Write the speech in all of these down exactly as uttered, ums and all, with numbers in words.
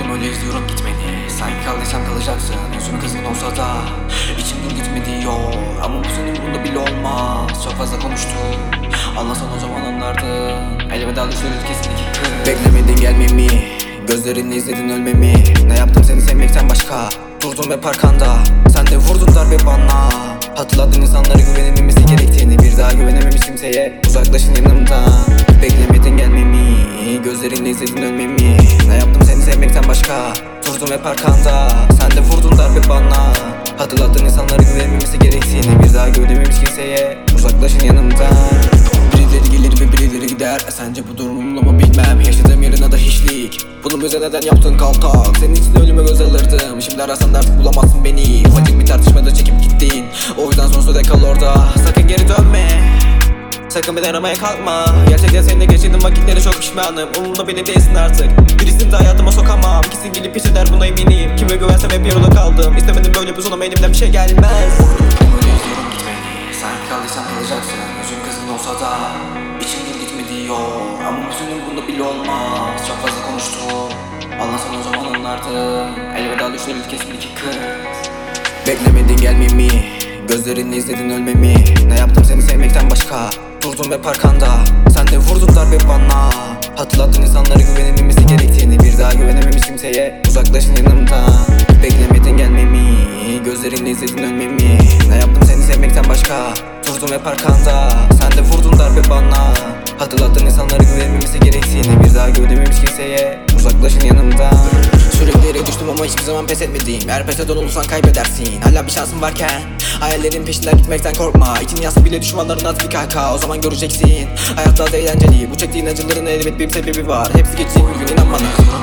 Ama öyle izliyorum gitmeni. Sanki kaldıysam kalacaksın. Yüzün kızgın olsa da içim dur gitme diyor. Ama bu senin bunda bile olmaz. Çok fazla konuştum. Anlasan o zaman anlardın. Elveda düşler ülkesindeki kız. Beklemedin gelmemi, gözlerinle izledin ölmemi. Ne yaptım seni sevmekten başka? Durdum hep arkanda. Sen de vurdun darbe bana. Hatırladın insanlara güvenememesi gerektiğini. Bir daha güvenememiş kimseye. Uzaklaşın yanımdan. Beklemedin gelmemi, gözlerinle izledin ölmemi. Ne yaptım seni sevmekten başka? Durdum hep arkanda. Sen de vurdun darbe bana. Hatırladın insanlara güvenememesi gerektiğini. Bir daha güvenememiş kimseye. Uzaklaşın yanımdan. Birileri gelir ve birileri gider. Sence bu durumumla mı bilmem. Yaşadığım yerin adı hiçlik. Bunu bize neden yaptın kaltak? Senin için ölüme göz alırdım. Şimdi arasan da artık bulamazsın beni. Ufacık bir tartışmada çekip gittin. O yüzden sonsuza dek kal orada. Sakın geri dönme. Sakın beni aramaya kalkma. Gerçekten seninle geçirdiğim vakitleri çok pişmanım. Umurumda bile değilsin artık. Birisini de hayatıma sokamam. İkisini gelip peş eder buna eminim. Kime güvensem hep yarıda kaldım. İstemedim böyle bir zonama, elimden bir şey gelmez. Öyle izliyorum gitmeni. Sanki kaldıysam kalacaksın. Yüzün kızgın olsa da içim dur gitme diyor. Ama bu senin bunda bile olmaz. Çok fazla konuştum. Anlasan o zaman anlardın. Elveda düşler ülkesindeki kız. Beklemedin gelmemi, gözlerinle izledin ölmemi. Ne yaptım seni sevmekten başka? Durdum hep arkanda. Sen de vurdun darbe bana. Hatırlattın insanlara güvenememesi gerektiğini. Bir daha güvenememiş kimseye. Uzaklaşın yanımdan. Beklemedin gelmemi, gözlerinle izledin ölmemi. Ne yaptım seni sevmekten başka? Durdum hep arkanda. Sen de vurdun darbe bana. Hatırlattın insanlara güvenememesi gerektiğini. Bir daha güvenememiş kimseye. Uzaklaşın yanımdan. Sürekli yere düştüm ama hiçbir zaman pes etmedim. Eğer pes eden olursan kaybedersin. Hala bir şansın varken hayallerin peşinden gitmekten korkma. İçin yansa bile düşmanların az bir kaka. O zaman göreceksin hayat daha da eğlenceli. Bu çektiğin acıların elbet bir sebebi var. Hepsi geçecek bir gün, inan bana.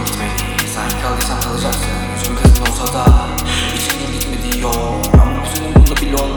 Sanki kaldıysam kalacaksın. Yüzün kızgın olsa da içim dur gitme diyor. Ama bu senin bunda bile olmaz.